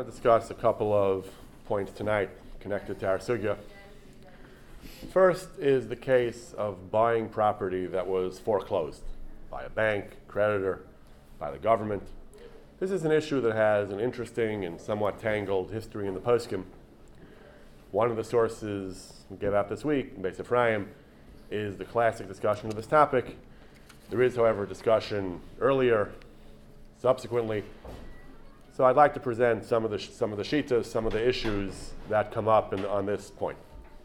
want to discuss a couple of points tonight connected to our sugya. First is the case of buying property that was foreclosed by a bank, creditor, by the government. This is an issue that has an interesting and somewhat tangled history in the poskim. One of the sources we gave out this week, Beis Ephraim, is the classic discussion of this topic. There is, however, discussion earlier, subsequently. So I'd like to present some of the shitas, some of the issues that come up on this point.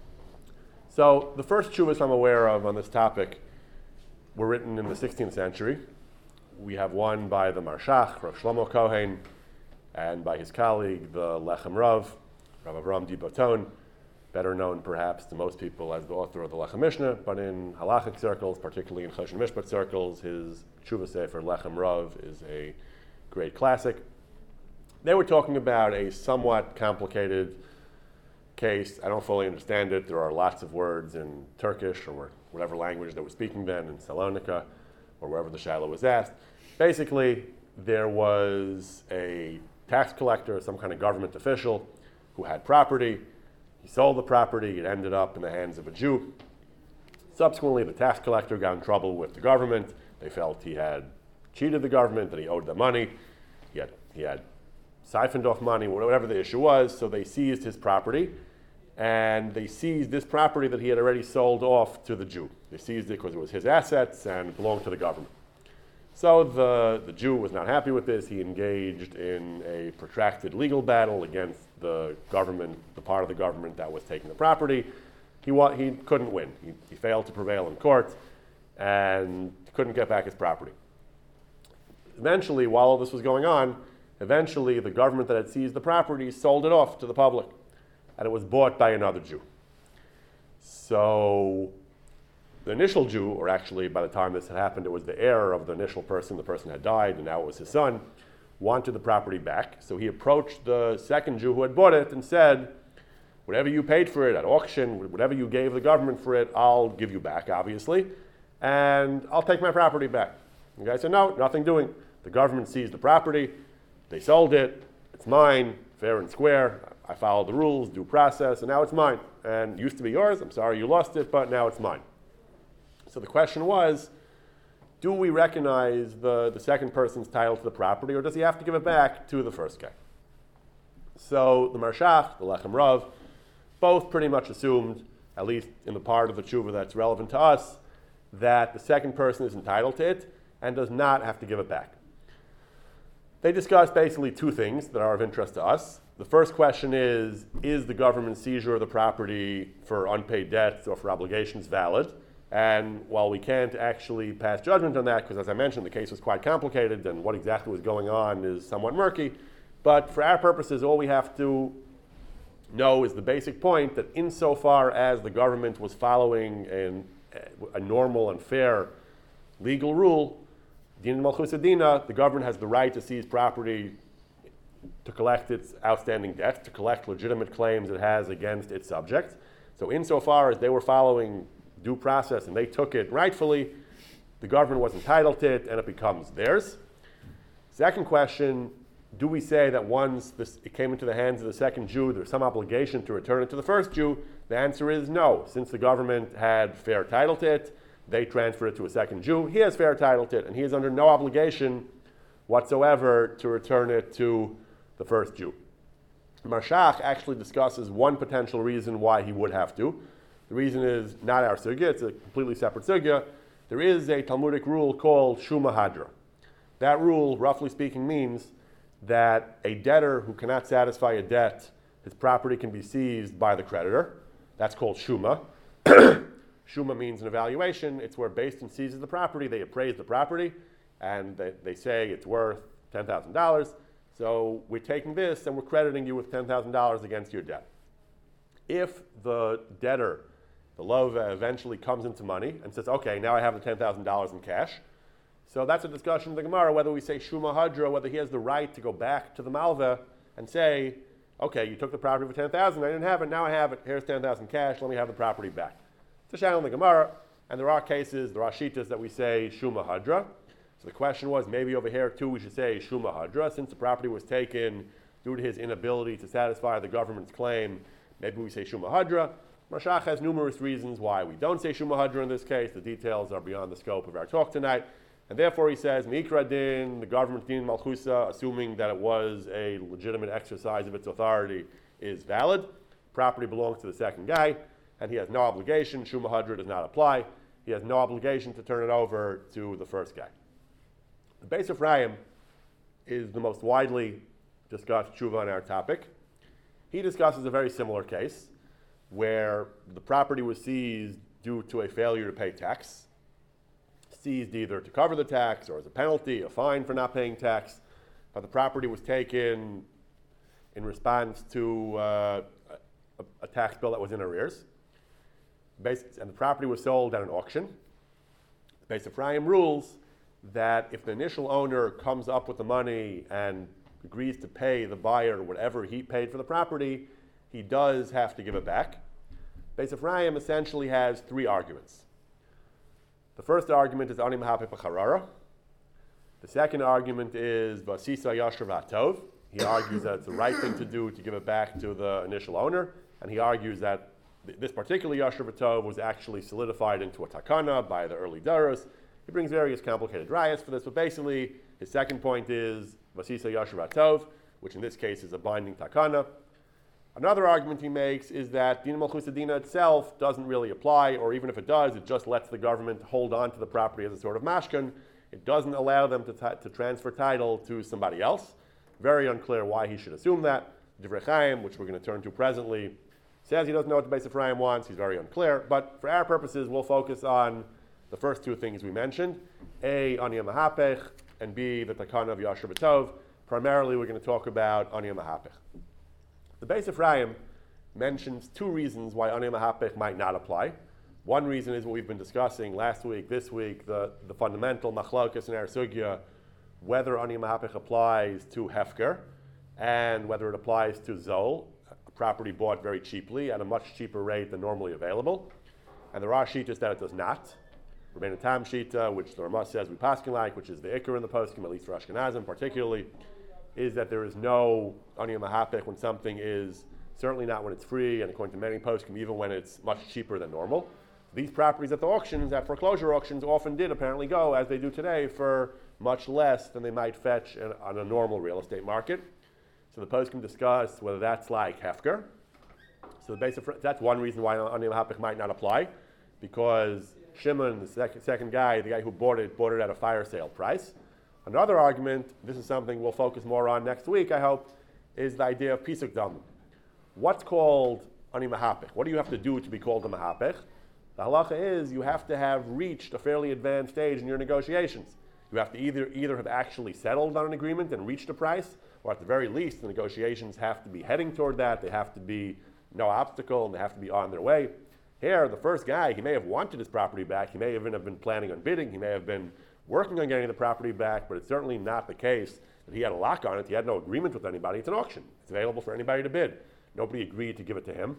So the first tshuvas I'm aware of on this topic were written in the 16th century. We have one by the Marshach, Rav Shlomo Kohen, and by his colleague, the Lechem Rav, Rav Avram Di Boton, better known perhaps to most people as the author of the Lechem Mishnah, but in halachic circles, particularly in Choshen Mishpat circles, his tshuva sefer Lechem Rav is a great classic. They were talking about a somewhat complicated case. I don't fully understand it. There are lots of words in Turkish or whatever language they were speaking then, in Salonika or wherever the Shiloh was asked. Basically, there was a tax collector, some kind of government official, who had property. He sold the property. It ended up in the hands of a Jew. Subsequently, the tax collector got in trouble with the government. They felt he had cheated the government, that he owed them money. He had siphoned off money, whatever the issue was, so they seized his property, and they seized this property that he had already sold off to the Jew. They seized it because it was his assets and belonged to the government. So the Jew was not happy with this. He engaged in a protracted legal battle against the government, the part of the government that was taking the property. He couldn't win. He failed to prevail in court and couldn't get back his property. Eventually, while all this was going on, the government that had seized the property sold it off to the public, and it was bought by another Jew. So the initial Jew, or actually by the time this had happened, it was the heir of the initial person. The person had died, and now it was his son, wanted the property back. So he approached the second Jew who had bought it and said, whatever you paid for it at auction, whatever you gave the government for it, I'll give you back, obviously, and I'll take my property back. The guy said, no, nothing doing. The government seized the property. They sold it, it's mine, fair and square. I followed the rules, due process, and now it's mine. And it used to be yours, I'm sorry you lost it, but now it's mine. So the question was, do we recognize the second person's title to the property, or does he have to give it back to the first guy? So the Marshach, the Lechem Rav, both pretty much assumed, at least in the part of the tshuva that's relevant to us, that the second person is entitled to it and does not have to give it back. They discussed basically two things that are of interest to us. The first question is the government seizure of the property for unpaid debts or for obligations valid? And while we can't actually pass judgment on that, because as I mentioned, the case was quite complicated and what exactly was going on is somewhat murky, but for our purposes, all we have to know is the basic point that insofar as the government was following a normal and fair legal rule, Din Malchus Adina, the government has the right to seize property to collect its outstanding debts, to collect legitimate claims it has against its subjects. So insofar as they were following due process and they took it rightfully, the government was entitled to it and it becomes theirs. Second question, do we say that once it came into the hands of the second Jew, there's some obligation to return it to the first Jew? The answer is no. Since the government had fair title to it, they transferred it to a second Jew. He has fair title to it, and he is under no obligation whatsoever to return it to the first Jew. Marshach actually discusses one potential reason why he would have to. The reason is not our sugya, it's a completely separate sugya. There is a Talmudic rule called Shuma Hadra. That rule, roughly speaking, means that a debtor who cannot satisfy a debt, his property can be seized by the creditor. That's called Shuma. Shuma means an evaluation. It's where based on seizes the property, they appraise the property, and they say it's worth $10,000. So we're taking this and we're crediting you with $10,000 against your debt. If the debtor, the lova, eventually comes into money and says, okay, now I have the $10,000 in cash. So that's a discussion in the Gemara, whether we say Shuma Hadra, whether he has the right to go back to the malva and say, okay, you took the property for $10,000, I didn't have it, now I have it, here's $10,000 cash, let me have the property back. It's a shadow in the Gemara, and there are shitas that we say Shuma Hadra. So the question was, maybe over here too we should say Shuma Hadra, since the property was taken due to his inability to satisfy the government's claim, maybe we say Shuma Hadra. Rashach has numerous reasons why we don't say Shuma Hadra in this case. The details are beyond the scope of our talk tonight. And therefore he says, Mikra Din, the government Din Malchusa, assuming that it was a legitimate exercise of its authority, is valid. Property belongs to the second guy, and he has no obligation. Shuma Hadra does not apply. He has no obligation to turn it over to the first guy. The Beis Ephraim is the most widely discussed tshuva on our topic. He discusses a very similar case where the property was seized due to a failure to pay tax, seized either to cover the tax or as a penalty, a fine for not paying tax, but the property was taken in response to a tax bill that was in arrears, and the property was sold at an auction. The Beis Ephraim rules that if the initial owner comes up with the money and agrees to pay the buyer whatever he paid for the property, he does have to give it back. Beis Ephraim essentially has three arguments. The first argument is Ani Mahapeh B'Charara. The second argument is Vasisa Yasher V'Atov. He argues that it's the right thing to do to give it back to the initial owner, and he argues that this particular Yasher V'Atov was actually solidified into a takana by the early Daros. He brings various complicated rayas for this, but basically his second point is Vasisa Yasher V'Atov, which in this case is a binding takana. Another argument he makes is that Dina Malchusa Dina itself doesn't really apply, or even if it does, it just lets the government hold on to the property as a sort of mashkan. It doesn't allow them to transfer title to somebody else. Very unclear why he should assume that. Divrei Chaim, which we're going to turn to presently, says he doesn't know what the Beis Ephraim wants. He's very unclear. But for our purposes, we'll focus on the first two things we mentioned. A, Aniya Mahapech, and B, the Takana of Yasher V'Tov. Primarily, we're going to talk about Aniya Mahapech. The Beis Ephraim mentions two reasons why Aniya Mahapech might not apply. One reason is what we've been discussing last week, this week, the fundamental machlokas in our sugya, whether Aniya Mahapech applies to Hefker and whether it applies to Zol, a property bought very cheaply at a much cheaper rate than normally available. And there are shitas that it does not. Rabbeinu Tam Shita, which the Ramah says we paskin like, which is the Iker in the poskim, at least for Ashkenazim particularly, is that there is no Aniya Mahapech when something is, certainly not when it's free, and according to many poskim, even when it's much cheaper than normal. These properties at the auctions, at foreclosure auctions, often did apparently go, as they do today, for much less than they might fetch on a normal real estate market. So the poskim discuss whether that's like Hefker. So that's one reason why Aniya Mahapech might not apply, because Shimon, the second guy, the guy who bought it at a fire sale price. Another argument, this is something we'll focus more on next week, I hope, is the idea of Pisuk Dam. What's called Aniya Mahapech? What do you have to do to be called a Mahapech? The halacha is you have to have reached a fairly advanced stage in your negotiations. You have to either have actually settled on an agreement and reached a price, or at the very least, the negotiations have to be heading toward that. They have to be no obstacle, and they have to be on their way. Here, the first guy, he may have wanted his property back. He may even have been planning on bidding. He may have been working on getting the property back, but it's certainly not the case that he had a lock on it. He had no agreement with anybody. It's an auction. It's available for anybody to bid. Nobody agreed to give it to him.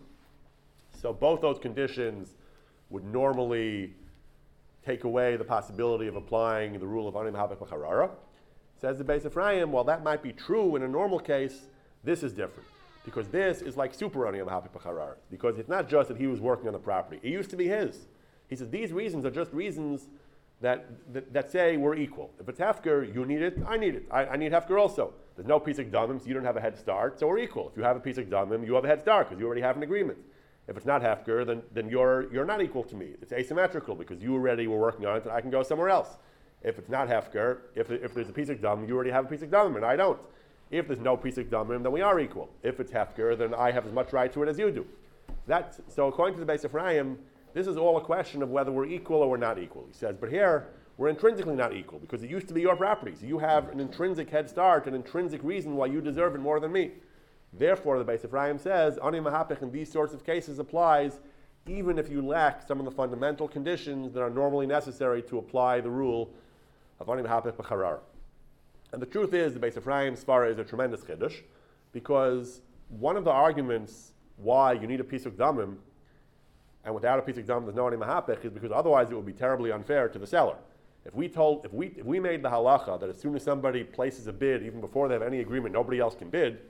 So both those conditions would normally take away the possibility of applying the rule of Aniya Mahapech B'Charara. Says the Beis Ephraim, while that might be true in a normal case, this is different. Because this is like super Aniya Mahapech B'Charara. Because it's not just that he was working on the property. It used to be his. He says these reasons are just reasons that say we're equal. If it's Hefker, you need it, I need it. I need Hefker also. There's no Pisuk Damim, so you don't have a head start, so we're equal. If you have a Pisuk Damim, you have a head start because you already have an agreement. If it's not Hefker, then you're not equal to me. It's asymmetrical because you already were working on it and I can go somewhere else. If it's not Hefker, if there's a Pisuk Damim, you already have a Pisuk Damim and I don't. If there's no Pisuk Damim, then we are equal. If it's Hefker, then I have as much right to it as you do. So according to the Beis Ephraim, this is all a question of whether we're equal or we're not equal. He says, but here, we're intrinsically not equal because it used to be your property. So you have an intrinsic head start, an intrinsic reason why you deserve it more than me. Therefore, the Beis Ephraim says, Aniya Mahapech in these sorts of cases applies even if you lack some of the fundamental conditions that are normally necessary to apply the rule of Aniya Mahapech B'Charara. And the truth is, the Beis Ephraim Svara is a tremendous chiddush, because one of the arguments why you need a Pisuk Damim, and without a Pisuk Damim there's no Aniya Mahapech, is because otherwise it would be terribly unfair to the seller. If we made the halacha that as soon as somebody places a bid, even before they have any agreement, nobody else can bid,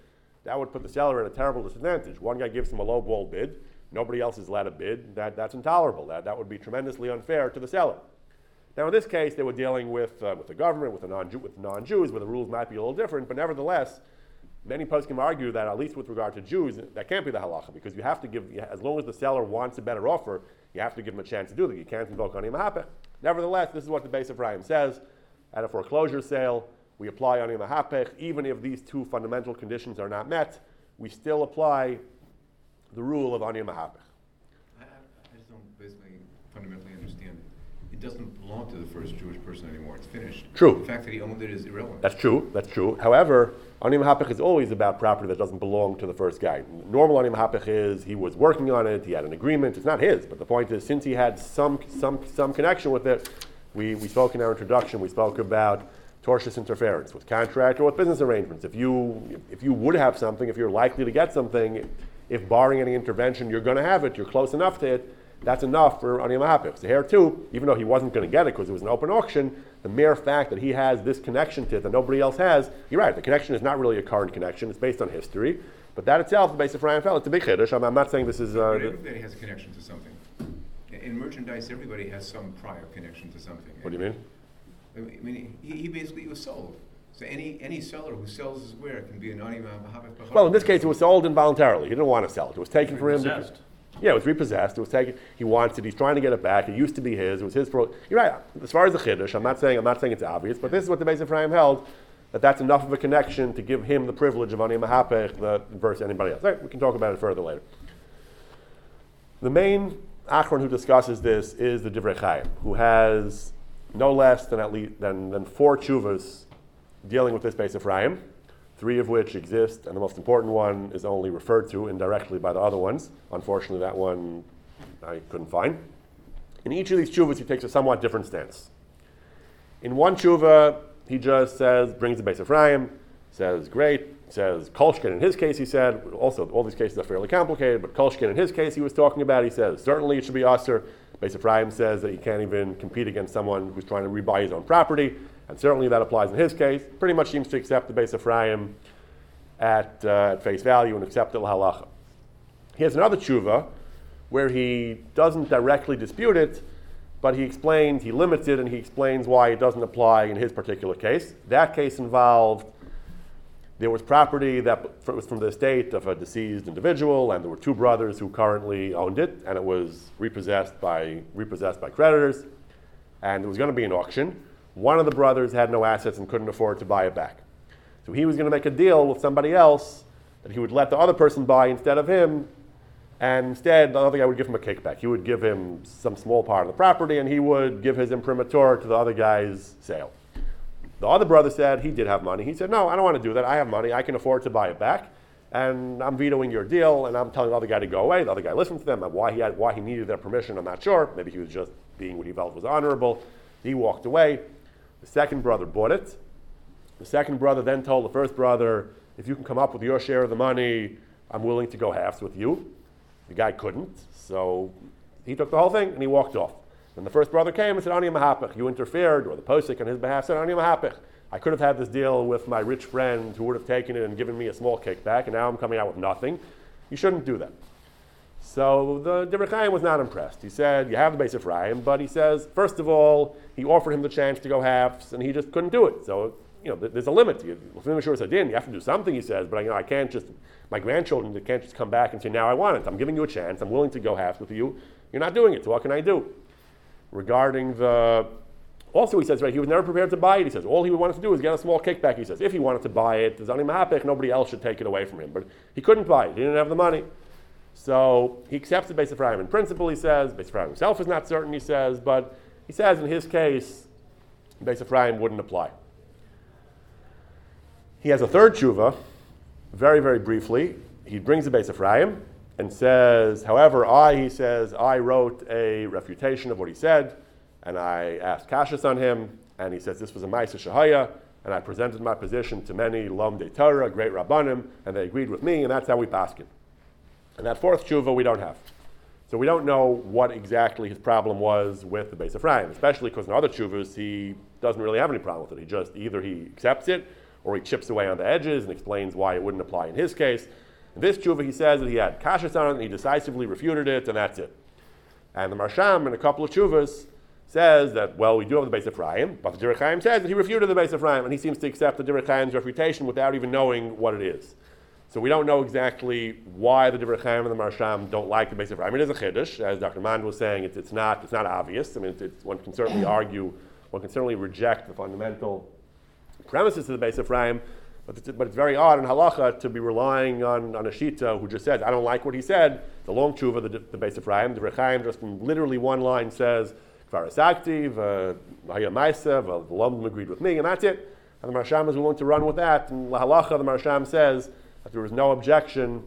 that would put the seller in a terrible disadvantage. One guy gives him a low-ball bid, nobody else is allowed to bid. That's intolerable. That would be tremendously unfair to the seller. Now, in this case, they were dealing with the government, with non-Jews, where the rules might be a little different, but nevertheless, many poskim argue that, at least with regard to Jews, that can't be the halacha, because you have to give, as long as the seller wants a better offer, you have to give him a chance to do that. You can't invoke ani mahapech. Nevertheless, this is what the Beis Ephraim says. At a foreclosure sale, we apply ani mahapech. Even if these two fundamental conditions are not met, we still apply the rule of ani mahapech. I just don't basically fundamentally understand it. It doesn't belong to the first Jewish person anymore. It's finished. True. The fact that he owned it is irrelevant. That's true. However, ani mahapech is always about property that doesn't belong to the first guy. Normal ani mahapech is he was working on it, he had an agreement. It's not his, but the point is, since he had some connection with it, we spoke in our introduction, we spoke about tortious interference with contract or with business arrangements. If you would have something, if you're likely to get something, if barring any intervention you're going to have it, you're close enough to it, that's enough for ani mahapech. So here too, even though he wasn't going to get it because it was an open auction, the mere fact that he has this connection to it that nobody else has, you're right, the connection is not really a current connection, it's based on history, but that itself, the Beis Ephraim felt, it's a big chiddush. I'm not saying this is... But everybody has a connection to something. In merchandise, everybody has some prior connection to something. What do you mean? I mean, he basically was sold. So any seller who sells his ware can be an ani mahapech. Well, in this case, it was sold involuntarily. He didn't want to sell it. It was taken from him. Yeah, it was repossessed. It was taken. He wants it. He's trying to get it back. It used to be his. It was his. You're right. As far as the chiddush, I'm not saying it's obvious, but this is what the Beis Ephraim held, that's enough of a connection to give him the privilege of ani mahapech versus anybody else. Right, we can talk about it further later. The main Achron who discusses this is the Divrei Chaim, who has no less than 4 tshuvas dealing with this Beis Ephraim, 3 of which exist, and the most important one is only referred to indirectly by the other ones. Unfortunately, that one I couldn't find. In each of these tshuvas, he takes a somewhat different stance. In one tshuva, he just brings the Beis Ephraim, says, great, says, Kolshkin in his case, he said, also all these cases are fairly complicated, but Kolshkin in his case he was talking about, he says, certainly it should be Aser. Beis Ephraim says that he can't even compete against someone who's trying to rebuy his own property, and certainly that applies in his case. Pretty much seems to accept the Beis Ephraim at face value and accept the halacha. He has another tshuva where he doesn't directly dispute it, but he limits it, and he explains why it doesn't apply in his particular case. That case involved, there was property that was from the estate of a deceased individual, and there were 2 brothers who currently owned it, and it was repossessed by creditors, and there was going to be an auction. One of the brothers had no assets and couldn't afford to buy it back. So he was going to make a deal with somebody else that he would let the other person buy instead of him, and instead the other guy would give him a kickback. He would give him some small part of the property, and he would give his imprimatur to the other guy's sale. The other brother said he did have money. He said, no, I don't want to do that. I have money. I can afford to buy it back, and I'm vetoing your deal, and I'm telling the other guy to go away. The other guy listened to them. Why he needed their permission, I'm not sure. Maybe he was just being what he felt was honorable. He walked away. The second brother bought it. The second brother then told the first brother, if you can come up with your share of the money, I'm willing to go halves with you. The guy couldn't, so he took the whole thing and he walked off. And the first brother came and said, ani mahapech, you interfered, or the posik on his behalf said, ani mahapech. I could have had this deal with my rich friend who would have taken it and given me a small kickback, and now I'm coming out with nothing. You shouldn't do that. So the Divrei Chaim was not impressed. He said, you have the Beis Ephraim, but he says, first of all, he offered him the chance to go halves, and he just couldn't do it. So, there's a limit. You have to do something, he says, but I can't just, my grandchildren, they can't just come back and say, now I want it. I'm giving you a chance. I'm willing to go halves with you. You're not doing it, so what can I do? Regarding also he says, right, he was never prepared to buy it. He says, all he wanted to do was get a small kickback. He says, if he wanted to buy it, there's ani mahapech, nobody else should take it away from him. But he couldn't buy it. He didn't have the money. So he accepts the Beis Ephraim in principle, he says. Beis Ephraim himself is not certain, he says, but he says in his case, Beis Ephraim wouldn't apply. He has a third tshuva, very, very briefly. He brings the Beis Ephraim and says, however, I wrote a refutation of what he said, and I asked Kashas on him, and he says this was a Ma'aseh Shehaya, and I presented my position to many Lomdei Torah, great Rabbanim, and they agreed with me, and that's how we paskin. And that fourth tshuva we don't have. So we don't know what exactly his problem was with the Beis Ephraim, especially because in other tshuvas he doesn't really have any problem with it. Either he accepts it, or he chips away on the edges and explains why it wouldn't apply in his case. In this tshuva, he says that he had kashas on it, and he decisively refuted it, and that's it. And the Marsham, in a couple of tshuvas, says that, well, we do have the Beis Ephraim, but the Divrei Chaim says that he refuted the Beis Ephraim, and he seems to accept the Divrei Chaim's refutation without even knowing what it is. So we don't know exactly why the Divrei Chaim and the Marsham don't like the Beis Ephraim. It is a chiddush, as Dr. Mand was saying. It's not obvious. I mean, one can certainly argue, one can certainly reject the fundamental premises of the Beis Ephraim, but it's very odd in halacha to be relying on a shita who just says, I don't like what he said. The long tshuva, the Beis Ephraim, the Divrei Chaim just in literally one line says, Kvar Asakti, V'haya Maisa, V'lomdim agreed with me, and that's it. And the Marsham is willing to run with that. And la halacha, the Marsham says that there was no objection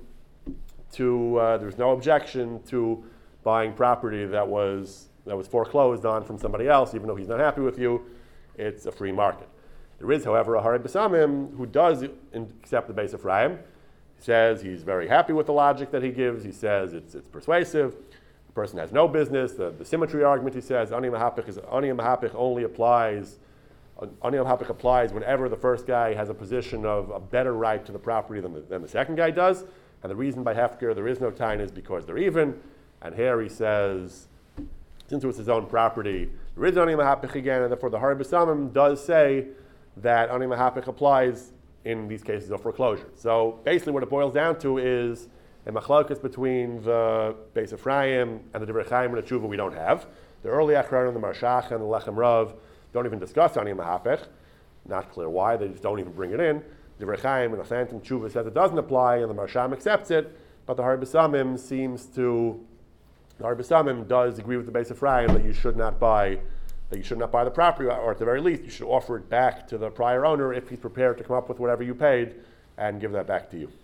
to buying property that was foreclosed on from somebody else, even though he's not happy with you. It's a free market. There is, however, a Hari B'Samim who does accept the Beis Ephraim. He says he's very happy with the logic that he gives. He says it's persuasive. The person has no business. The symmetry argument, he says, Ani Mahapich only applies. Ani Mahapich applies whenever the first guy has a position of a better right to the property than the second guy does. And the reason by Hefker there is no time is because they're even. And here he says, since it was his own property, there is Ani Mahapich again, and therefore the Hari B'Samim does say that Ani Mahapich applies in these cases of foreclosure. So basically what it boils down to is a machlokas between the Beis Ephraim and the Divrei Chaim and the Tshuva we don't have. The early Achronim, the Marshach and the Lechem Rav don't even discuss Ani Mahapich. Not clear why, they just don't even bring it in. The Divrei Chaim and the Phantom Tshuva says it doesn't apply and the Marsham accepts it, but the Hari B'Samim does agree with the Beis Ephraim that you should not buy the property, or at the very least, you should offer it back to the prior owner if he's prepared to come up with whatever you paid and give that back to you.